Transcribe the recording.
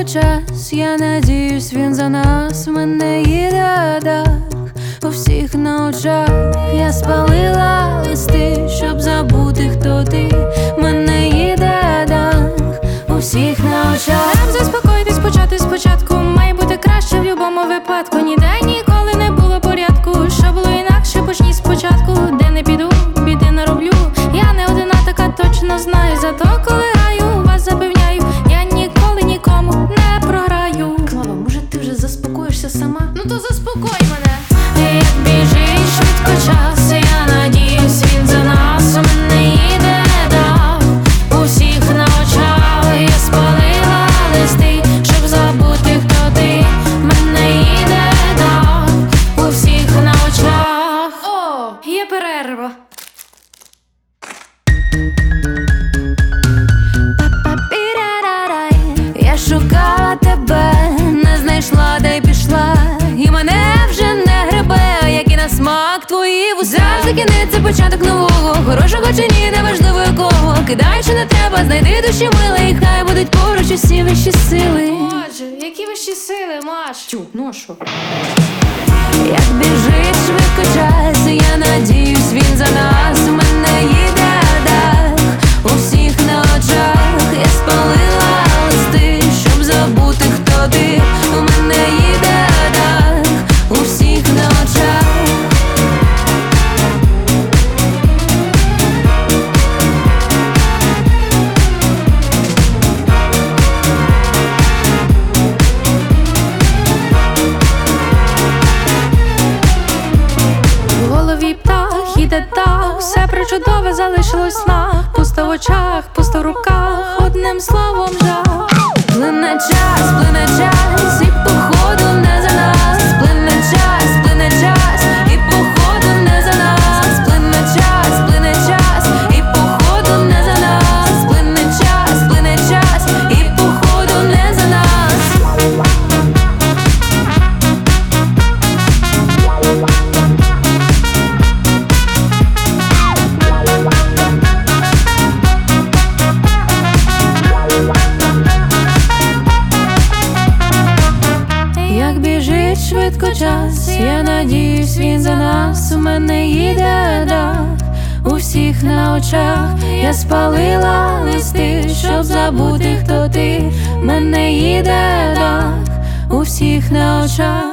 швидко час, я надіюсь, він за нас. В мене їде дах у всіх на очах. Я спалила листи, щоб забути, хто ти. В мене їде дах у всіх на очах. Нам заспокоїтись, почати спочатку. Має бути краще в будь-якому випадку. Ніде ніколи не було порядку. Що було інакше, почніть спочатку. Де не піду, біди нароблю. Я не одна така, точно знаю. Зато коли граю, вас запевняю, я ніколи нікому не програю. Клава, може ти вже заспокоїшся сама? Ну то заспокой мене. Як біжить швидко час, я надіюсь, він за нас. У мене їде дах у всіх на очах. Я спалила листи, щоб забути, хто ти. В мене їде дах у всіх на очах. О, є перерва. Я шукала тебе, не знайшла, де й пішла. І мене вже не гребе, як і на смак твої вуса. Завжди кінець, це початок нового. Хорошого чи ні, неважливо якого. Кидай, що не треба, знайди душі миле. І хай будуть поруч усі вищі сили. Боже, які вищі сили, Маш? Тю, ну а що? Як біжить швидко час, я надіюсь, він за нас. У мене їде дах у всіх на очах. Я спалила листи, щоб забути, хто ти. У мене їде дах у всіх на очах. В голові птах, іде так, все причудове залишилось в снах. Пусто в очах, пусто в руках, одним словом жах. Плине час, і походу не за нас. Плине час, і походу не за нас. Плине час, і походу не за нас. Плине час, і походу не за нас. Як біжить швидко час, я надіюсь, він за нас. У мене їде дах у всіх на очах. Я спалила листи, щоб забути, хто ти. В мене їде дах у всіх на очах.